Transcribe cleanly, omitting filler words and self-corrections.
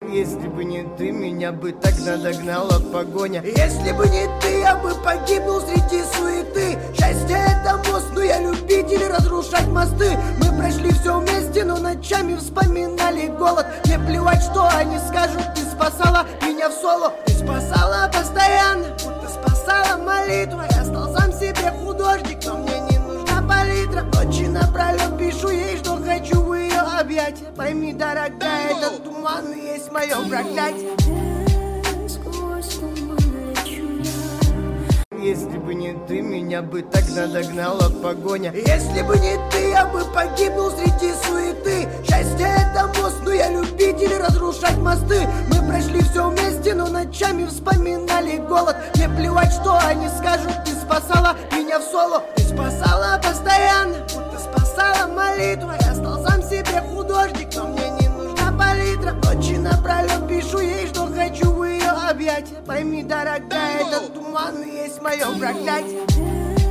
Если бы не ты, меня бы тогда догнала погоня. Если бы не ты, я бы погибнул среди суеты. Счастье это мост, но я любитель разрушать мосты. Мы прошли все вместе, но ночами вспоминали голод. Мне плевать, что они скажут, ты спасала меня в соло. Ты спасала постоянно, будто спасала молитва. Я стал сам себе художник, но мне не нужна палитра. Ночи напролет пишу ей, что хочу в ее объятия. Пойми, дорогая, этот туман и есть мое проклятие. Если бы не ты, меня бы тогда догнала погоня. Если бы не ты, я бы погибнул среди суеты. Счастье это мост, но я любитель разрушать мосты. Мы прошли все вместе, но ночами вспоминали голод. Мне плевать, что они скажут, ты спасала меня в соло. Ты спасала постоянно, будто спасала молитва. Я стал сам себе художник, но мне не нужна палитра. Ночи напролет пишу ей, что хочу в ее объятия. Пойми, дорогая, этот туман и есть мое проклятие.